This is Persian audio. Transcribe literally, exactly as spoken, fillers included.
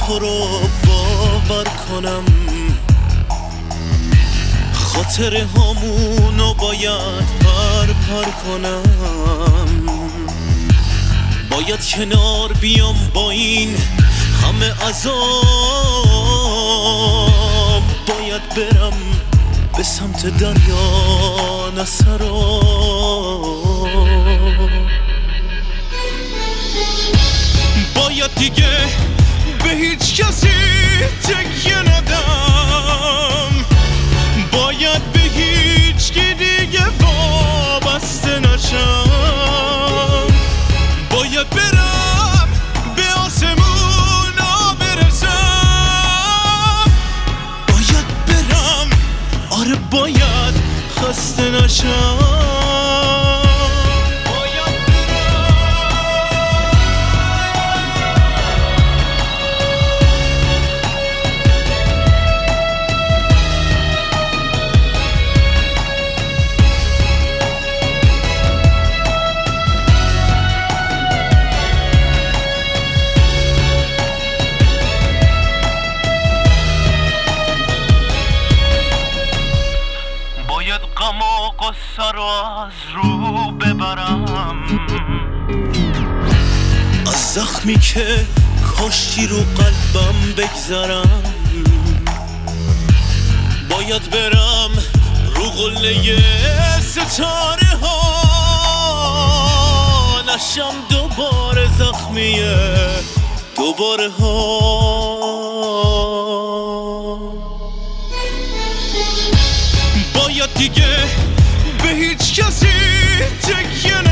تو رو باور کنم، خاطر همونو باید پر پر کنم. باید کنار بیام با این همه عذاب، باید برم به سمت دریا نسرا. باید دیگه به هیچ کسی تکیه ندم، باید به هیچ کی دیگه وابسته نشم. باید برم به آسمونا برسم، باید برم، آره باید خسته نشم. باید غم و غصه رو از رو ببرم، از زخمی که کاشتی رو قلبم بگذرم. باید برم رو قله ستاره ها، نشم دوباره زخمیه دوباره ها. باید دیگه به هیچ کسی تکیه